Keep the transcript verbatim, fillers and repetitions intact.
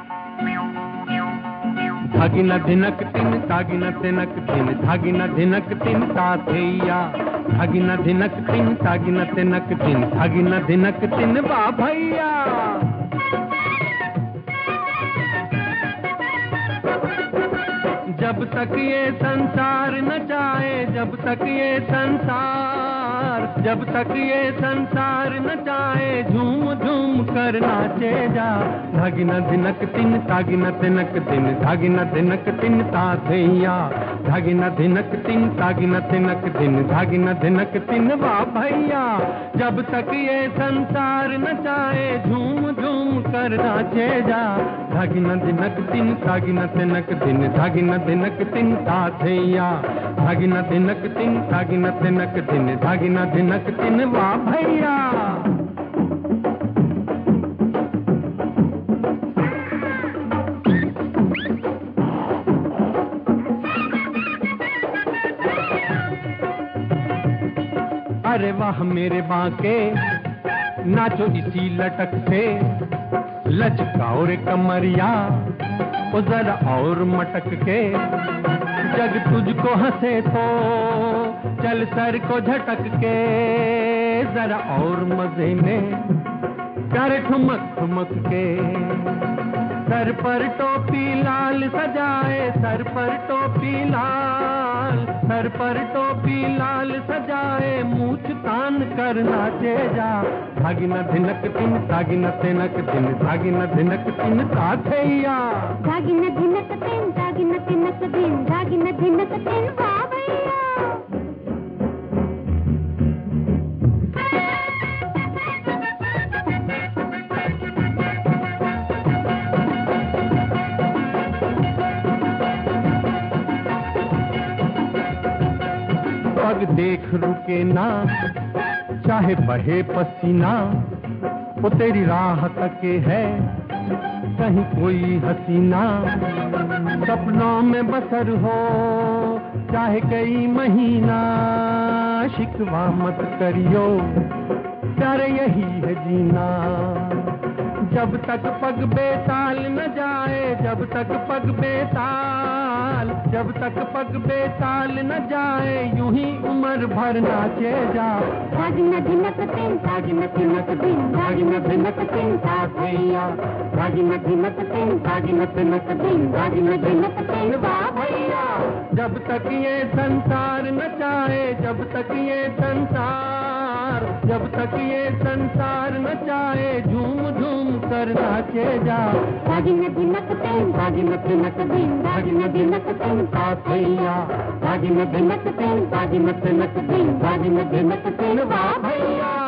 धागिन धिनक तिन तागिन तिनक तिन धागिन धिनक तिन ताथैया धागिन धिनक तिन तागिन तिनक तिन धागिन धिनक तिन वाह भैया। जब तक ये संसार न जाए, जब तक ये संसार, जब तक ये संसार न जाए, झूम झूम कर नाचे जा। धागिन धिनक तिन तागिन तिनक तिन धागिन धिनक तिन ताथैया धागिन धिनक तिन तागिन तिनक तिन धागिन धिनक तिन वाह भैया। जब तक ये संसार न जाए, झूम झूम कर नाचे जा। धागिन धिनक तिन तागिन तिनक तिन धागिन धिनक तिन ताथैया धागिन धिनक तिन तागिन तिनक तिन धागिन धिनक तिन वाह भैया। अरे वाह मेरे बांके नाचो इसी लटक से, लचकाओ रे कमरिया ओ जरा और मटक के। जग तुझको हंसे तो चल सर को झटक के, जरा और मजे में कर ठुमक ठुमक के। सर पर टोपी लाल सजाए, सर पर टोपी लाल, सर पर टोपी लाल सजाए, मूछ तान कर नाचे जा। धागिन धिनक तिन तागिन तिनक तिन धागिन धिनक तिन ताथैया धागिन धिनक तिन तागिन तिनक तिन धागिन धिनक तिन वाह भैया। पग देख रुके ना चाहे बहे पसीना, वो तेरी राह तके है कहीं कोई हसीना। सपनों में बसर हो चाहे कई महीना, शिकवा मत करियो प्यारे यही है जीना। जब तक पग बेताल न जाए, जब तक पग बेताल, जब तक पग बेताल न जाए, यूं ही उम्र भर नाचे जा। धागिन धिनक तिन तागिन तिनक तिन धागिन धिनक तिन ताथैया धागिन धिनक तिन तागिन तिनक तिन धागिन धिनक तिन वाह भैया। जब तक ये संसार न जाए, जब तक ये संसार, जब तक ये संसार न जाए, झूम झूम कर नाचे जा। धागिन धिनक तिन तागिन तिनक तिन धागिन धिनक तिन ताथैया धागिन धिनक तिन तागिन तिनक तिन धागिन धिनक तिन वाह भैया।